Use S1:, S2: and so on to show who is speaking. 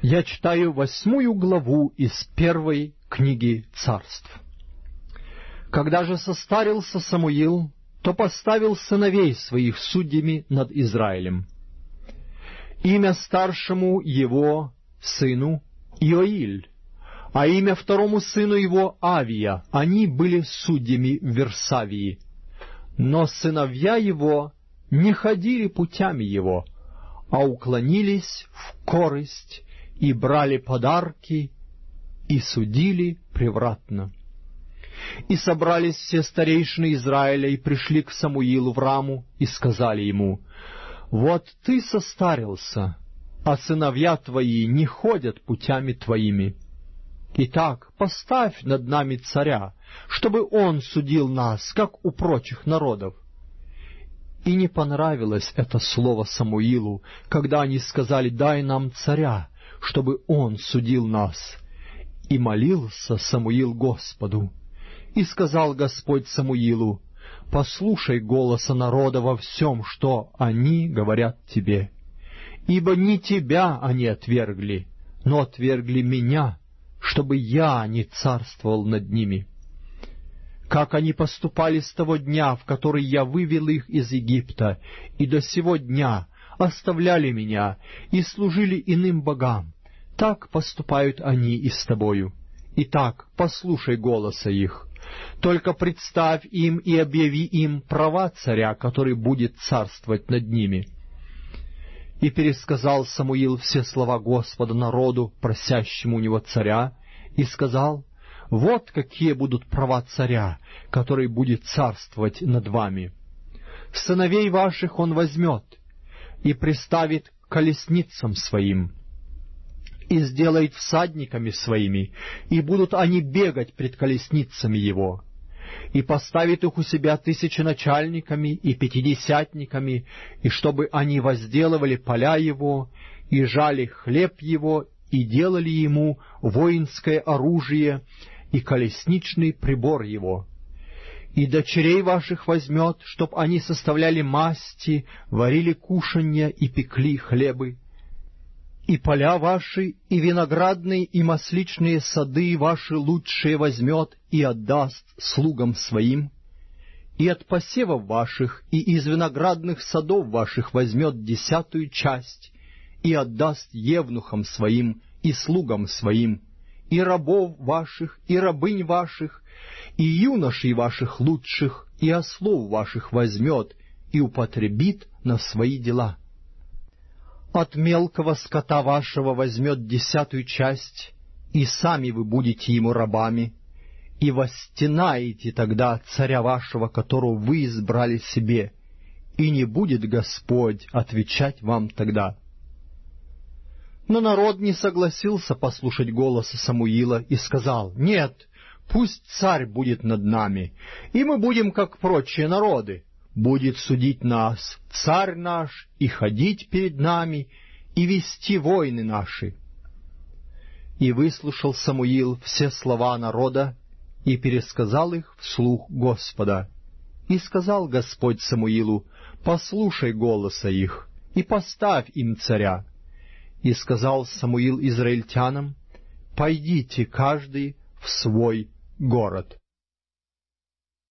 S1: Я читаю 8 главу из 1 книги Царств. Когда же состарился Самуил, то поставил сыновей своих судьями над Израилем. Имя старшему его сыну Иоиль, а имя второму сыну его Авия. Они были судьями в Версавии. Но сыновья его не ходили путями его, а уклонились в корость и брали подарки и судили превратно. И собрались все старейшины Израиля и пришли к Самуилу в Раму и сказали ему: «Вот ты состарился, а сыновья твои не ходят путями твоими. Итак, поставь над нами царя, чтобы он судил нас, как у прочих народов». И не понравилось это слово Самуилу, когда они сказали: «Дай нам царя, чтобы он судил нас». И молился Самуил Господу. И сказал Господь Самуилу: «Послушай голоса народа во всем, что они говорят тебе. Ибо не тебя они отвергли, но отвергли меня, чтобы я не царствовал над ними. Как они поступали с того дня, в который я вывел их из Египта, и до сего дня оставляли меня и служили иным богам, так поступают они и с тобою. Итак, послушай голоса их. Только представь им и объяви им права царя, который будет царствовать над ними». И пересказал Самуил все слова Господа народу, просящему у него царя, и сказал: «Вот какие будут права царя, который будет царствовать над вами. Сыновей ваших он возьмет и приставит к колесницам своим, и сделает всадниками своими, и будут они бегать пред колесницами его. И поставит их у себя тысяченачальниками и пятидесятниками, и чтобы они возделывали поля его, и жали хлеб его, и делали ему воинское оружие и колесничный прибор его. И дочерей ваших возьмет, чтоб они составляли масти, варили кушанья и пекли хлебы. И поля ваши, и виноградные, и масличные сады ваши лучшие возьмет и отдаст слугам своим. И от посевов ваших, и из виноградных садов ваших возьмет 10 часть, и отдаст евнухам своим и слугам своим, и рабов ваших, и рабынь ваших, и юношей ваших лучших, и ослов ваших возьмет, и употребит на свои дела. От мелкого скота вашего возьмет 10 часть, и сами вы будете ему рабами, и восстенаете тогда царя вашего, которого вы избрали себе, и не будет Господь отвечать вам тогда». Но народ не согласился послушать голоса Самуила и сказал: «Нет, пусть царь будет над нами, и мы будем, как прочие народы. Будет судить нас царь наш, и ходить перед нами, и вести войны наши». И выслушал Самуил все слова народа, и пересказал их вслух Господа. И сказал Господь Самуилу: «Послушай голоса их, и поставь им царя». И сказал Самуил израильтянам: «Пойдите каждый в свой город».